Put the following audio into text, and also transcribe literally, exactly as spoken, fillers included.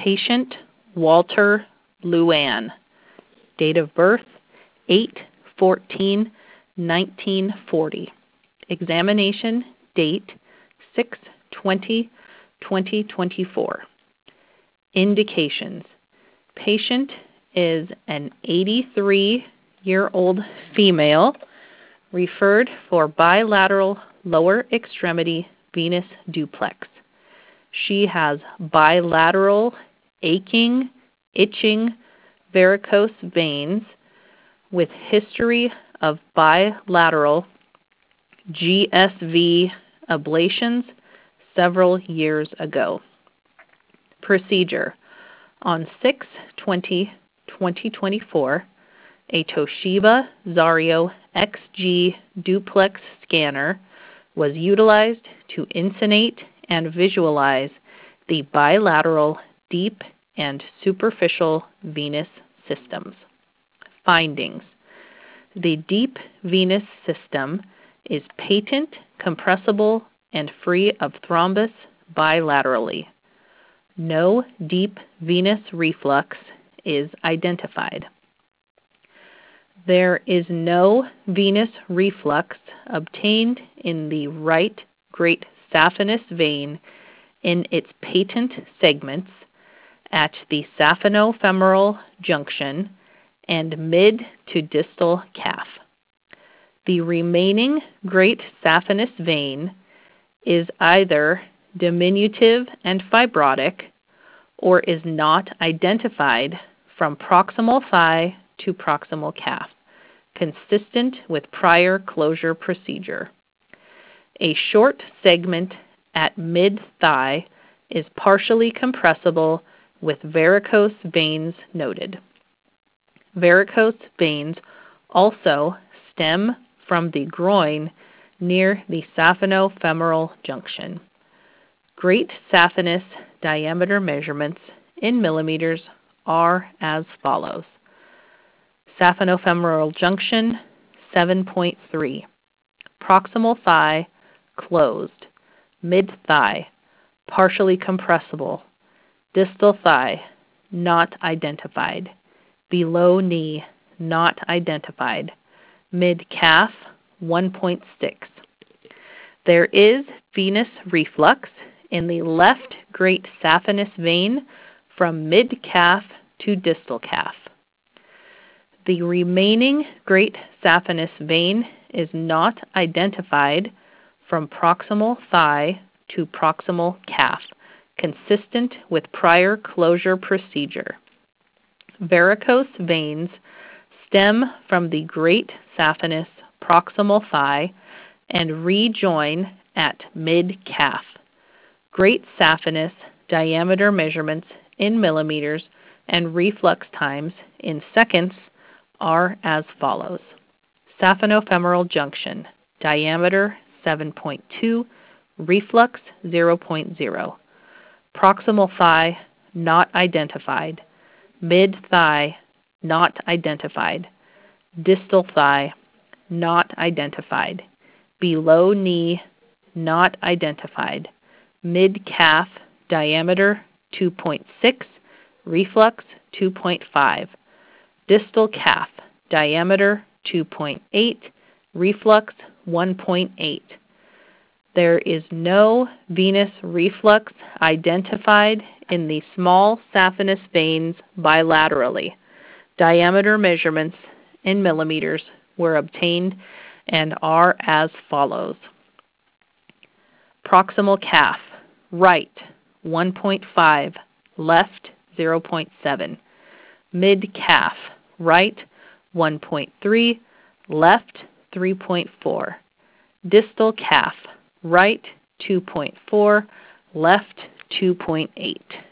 Patient Walter Luan. Date of birth eight fourteen nineteen forty. Examination date six twenty twenty twenty-four. Indications. Patient is an eighty-three-year-old female, referred for bilateral lower extremity venous duplex. She has bilateral aching, itching, varicose veins with history of bilateral G S V ablations several years ago. Procedure. On six twenty twenty twenty-four, a Toshiba Zario X G duplex scanner was utilized to insonate and visualize the bilateral deep and superficial venous systems. Findings. The deep venous system is patent, compressible, and free of thrombus bilaterally. No deep venous reflux is identified. There is no venous reflux obtained in the right great saphenous vein in its patent segments at the saphenofemoral junction and mid to distal calf. The remaining great saphenous vein is either diminutive and fibrotic or is not identified from proximal thigh to proximal calf, consistent with prior closure procedure. A short segment at mid-thigh is partially compressible with varicose veins noted. Varicose veins also stem from the groin near the saphenofemoral junction. Great saphenous diameter measurements in millimeters are as follows. Saphenofemoral junction, seven point three. Proximal thigh, closed. Mid-thigh, partially compressible. Distal thigh, not identified. Below knee, not identified. Mid-calf, one point six. There is venous reflux in the left great saphenous vein from mid-calf to distal calf. The remaining great saphenous vein is not identified from proximal thigh to proximal calf, consistent with prior closure procedure. Varicose veins stem from the great saphenous proximal thigh and rejoin at mid-calf. Great saphenous diameter measurements in millimeters and reflux times in seconds are as follows. Saphenofemoral junction, diameter seven point two, reflux zero point zero. Proximal thigh, not identified. Mid-thigh, not identified. Distal thigh, not identified. Below knee, not identified. Mid-calf, diameter two point six, reflux two point five. Distal calf, diameter two point eight, reflux one point eight. There is no venous reflux identified in the small saphenous veins bilaterally. Diameter measurements in millimeters were obtained and are as follows. Proximal calf, right, one point five, left, zero point seven. Mid-calf, right, one point three, left, three point four. Distal calf, right, two point four, left, two point eight.